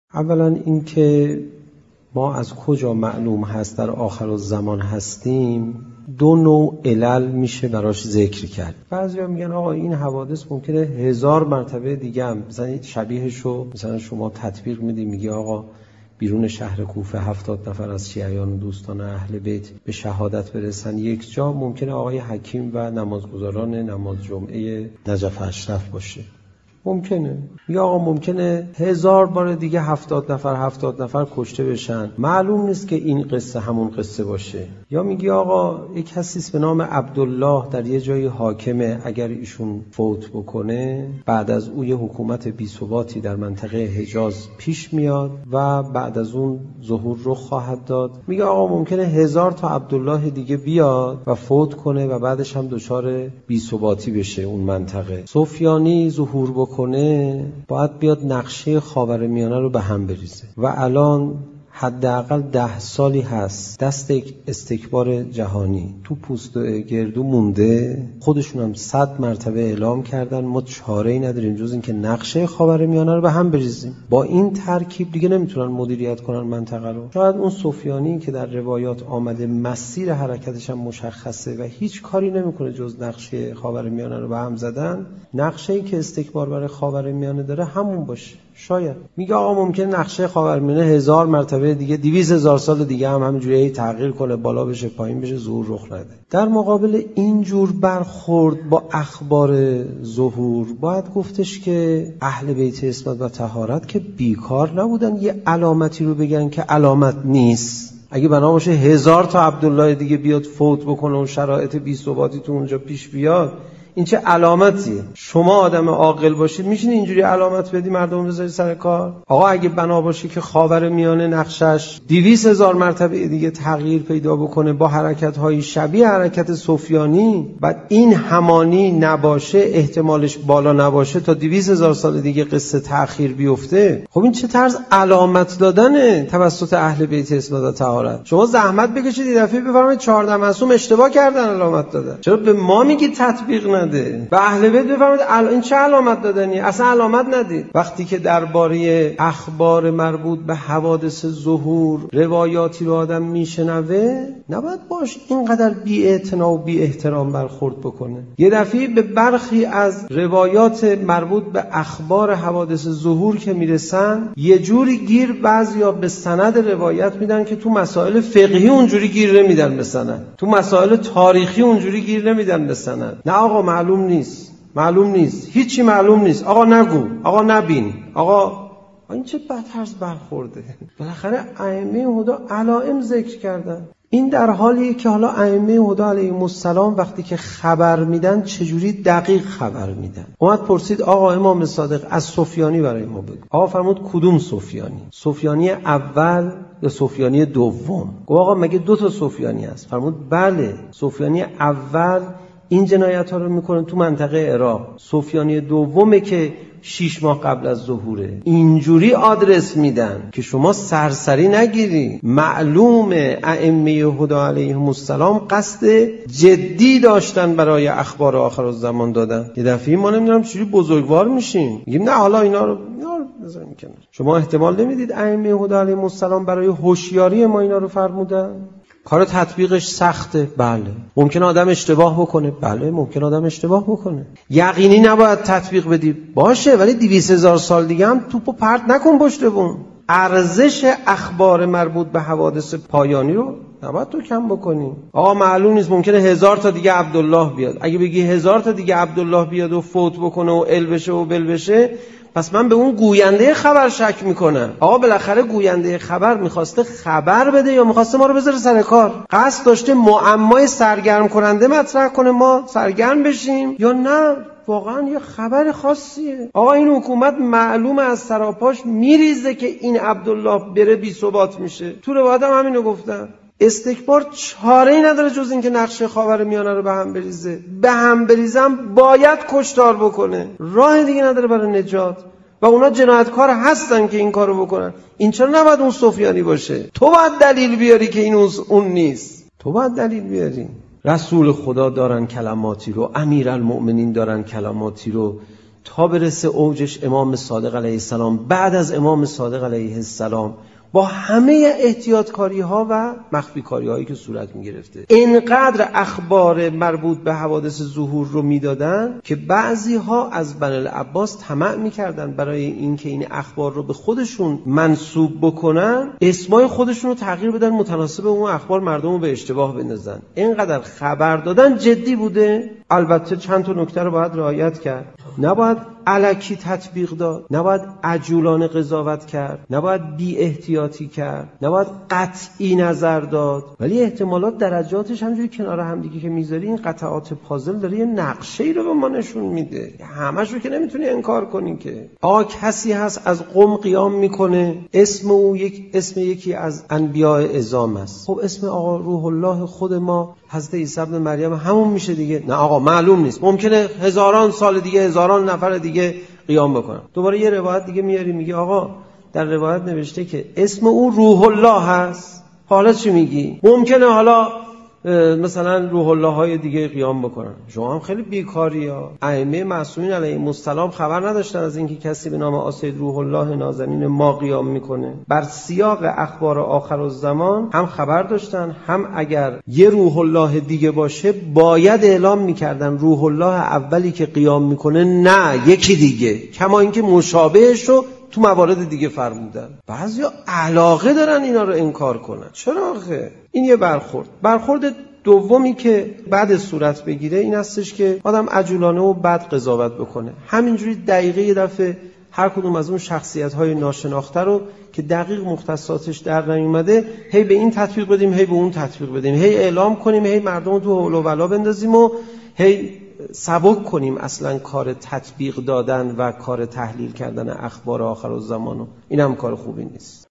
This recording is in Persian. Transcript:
اولا این که ما از کجا معلوم هست در آخرالزمان هستیم، دو نوع علل میشه براش ذکر کرد. بعضیا میگن آقا این حوادث ممکنه 1000 مرتبه دیگه هم مثلا شبیهشو مثلا شما تطبیق میدی، میگی آقا بیرون شهر کوفه 70 نفر از شیعیان و دوستان اهل بیت به شهادت برسن یک جا، ممکنه آقای حکیم و نمازگزاران نماز جمعه نجف اشرف باشه. ممکنه. یا آقا ممکنه 1000 بار دیگه 70 نفر کشته بشن، معلوم نیست که این قصه همون قصه باشه. یا میگی آقا یک کسی به نام عبدالله در یه جایی حاکمه، اگر ایشون فوت بکنه بعد از او یه حکومت بی‌ثباتی در منطقه حجاز پیش میاد و بعد از اون ظهور رخ خواهد داد. میگه آقا ممکنه 1000 تا عبدالله دیگه بیاد و فوت کنه و بعدش هم دچار بی‌ثباتی بشه اون منطقه. سفیانی ظهور کنه باید بیاد نقشه خاورمیانه رو به هم بریزه و الان حداقل 10 سالی هست دست استکبار جهانی تو پوست گردو مونده، خودشون هم 100 مرتبه اعلام کردن ما چاره‌ای نداریم جز اینکه نقشه خاورمیانه رو به هم بریزیم. با این ترکیب دیگه نمیتونن مدیریت کنن منطقه رو. شاید اون سفیانی که در روایات آمده مسیر حرکتش هم مشخصه و هیچ کاری نمیکنه جز نقشه خاورمیانه رو به هم زدن، نقشه‌ای که استکبار برای خاورمیانه داره همون باشه. شاید میگه آقا ممکنه نقشه خاورمیانه 1000 مرتبه دیگه 200,000 سال دیگه هم همینجوری تغییر کنه، بالا بشه پایین بشه، ظهور رخ نده. در مقابل این جور برخورد با اخبار ظهور باید گفتش که اهل بیت عصمت و طهارت که بیکار نبودن یه علامتی رو بگن که علامت نیست. اگه بنا باشه 1000 تا عبدالله دیگه بیاد فوت بکنه و شرایط بی‌ثباتی تو اونجا پیش بیاد، این چه علامتیه؟ شما آدم عاقل باشید میشین اینجوری علامت بدی مردم بذاری سر کار؟ آقا اگه بنا باشه که خاورمیانه نقشش 200,000 مرتبه دیگه تغییر پیدا بکنه با حرکت‌های شبیه حرکت سفیانی، بعد این همانی نباشه، احتمالش بالا نباشه تا 200,000 سال دیگه قصه تأخیر بیفته، خب این چه طرز علامت دادنه توسط اهل بیت عصمت و طهارت؟ شما زحمت بکشید این دفعه بفرمایید 14 معصوم اشتباه کردن علامت دادن، چرا به ما میگی تطبیق نده؟ به اهل بیت بفرمایید این چه علامت دادنی؟ اصلا علامت ندید. وقتی که درباره اخبار مربوط به حوادث ظهور روایاتی رو آدم میشنوه نباید باش اینقدر بی‌اعتنا و بی احترام برخورد بکنه. یه دفعه به برخی از روایات مربوط به اخبار حوادث ظهور که میرسن یه جوری گیر بعضیا به سند روایت میدن که تو مسائل فقهی اونجوری گیر نمیدن به سند، تو مسائل تاریخی اونجوری گیر نمیدن به سند. نه آقا معلوم نیست، هیچی معلوم نیست، آقا نگو، آقا نبین، آقا این چه بدطرز برخورده. بالاخره ائمه هدی علائم ذکر کردن. این در حالیه که حالا ائمه هدی علیهم السلام وقتی که خبر میدن چجوری دقیق خبر میدن. اومد پرسید آقا امام صادق از سفیانی برای ما بگو. آقا فرمود کدوم سفیانی؟ سفیانی اول یا سفیانی دوم؟ گفت آقا مگه 2 تا سفیانی هست؟ فرمود بله، سفیانی اول این جنایت ها رو میکنه تو منطقه عراق، سفیانی دومه که 6 ماه قبل از ظهوره. اینجوری آدرس میدن که شما سرسری نگیری. معلومه ائمه هدی علیهم السلام قصد جدی داشتن برای اخبار آخرالزمان دادن. یه دفعه ما نمیدونم چجوری بزرگوار میشیم میگیم نه حالا اینا رو بذاریم کنار. شما احتمال نمیدید ائمه هدی علیهم السلام برای هوشیاری ما اینا رو فرمودن؟ کار تطبیقش سخته، بله. ممکن آدم اشتباه بکنه، بله ممکن آدم اشتباه بکنه. یقینی نباید تطبیق بدی، باشه، ولی 200,000 سال دیگه هم توپو پرت نکن پشت بون. ارزش اخبار مربوط به حوادث پایانی رو نباید تو کم بکنی. آقا معلوم نیست، ممکنه 1000 تا دیگه عبدالله بیاد. اگه بگی 1000 تا دیگه عبدالله بیاد و فوت بکنه و ال بشه و بل بشه، پس من به اون گوینده خبر شک میکنم. آقا بالاخره گوینده خبر میخواسته خبر بده یا میخواسته ما رو بذاره سر کار؟ قصد داشته معمای سرگرم کننده مطرح کنه ما سرگرم بشیم یا نه واقعا یه خبر خاصیه؟ آقا این حکومت معلومه از سراپاش میریزه که این عبدالله بره بی ثبات میشه. تو روایت هم همینو گفتن. استکبار چاره‌ای نداره جز اینکه نقشه خاورمیانه رو به هم بریزه. به هم بریزم باید کشتار بکنه، راه دیگه نداره برای نجات. و اونا جنایتکار هستن که این کارو بکنن. این چرا نباید اون سفیانی باشه؟ تو باید دلیل بیاری که این اون نیست. تو باید دلیل بیاری. رسول خدا دارن کلماتی رو، امیرالمؤمنین دارن کلماتی رو تا برسه اوجش امام صادق علیه السلام، بعد از امام صادق علیه السلام، با همه احتیاطکاری ها و مخفی کاری هایی که صورت می گرفته، اینقدر اخبار مربوط به حوادث ظهور رو میدادن که بعضی ها از بنی العباس طمع میکردن برای اینکه این اخبار رو به خودشون منسوب بکنن، اسمای خودشون رو تغییر بدن متناسب اون اخبار مردم رو به اشتباه بندازن. اینقدر خبر دادن جدی بوده. البته چند تا نکته رو باید رعایت کرد. نباید الکی تطبیق داد، نباید عجولانه قضاوت کرد، نباید بی احتیاطی کرد، نباید قطعی نظر داد، ولی احتمالات درجاتش همجوری کنار هم دیگه که میذاری این قطعات پازل داره یه نقشه‌ای رو به ما نشون میده. همش رو که نمیتونی انکار کنی که. کسی هست از قم قیام میکنه، اسم او اسم یکی از انبیاء اعظام است. خب اسم آقا روح الله خود ما حضرت عیسی ابن مریم همون میشه دیگه. نه آقا معلوم نیست، ممکنه هزاران سال دیگه هزاران نفر دیگه قیام بکنن. دوباره یه روایت دیگه میاری میگه آقا در روایت نوشته که اسم او روح الله هست. حالا چی میگی؟ ممکنه حالا مثلا روح الله های دیگه قیام بکنن. شما هم خیلی بیکاری ها. ائمه معصومین علیهم السلام خبر نداشتن از اینکه کسی به نام آسید روح الله نازنین ما قیام میکنه. بر سیاق اخبار آخرالزمان هم خبر داشتن، هم اگر یه روح الله دیگه باشه باید اعلام میکردن روح الله اولی که قیام میکنه نه یکی دیگه، کما اینکه مشابهش رو تو موارد دیگه فرمودن. بعضیا علاقه دارن اینا رو انکار کنن. چرا آخه؟ این یه برخورد دومی که بعد صورت بگیره این هستش که آدم عجولانه و بد قضاوت بکنه. همینجوری دقیقه یه دفعه هر کدوم از اون شخصیت‌های ناشناخته رو که دقیق مختصاتش در نیومده هی به این تطبیق بدیم، هی به اون تطبیق بدیم، هی اعلام کنیم، هی مردم رو تو حول و ولا بندازیم و هی سبک کنیم اصلا کار تطبیق دادن و کار تحلیل کردن اخبار آخرالزمانو. این هم کار خوبی نیست.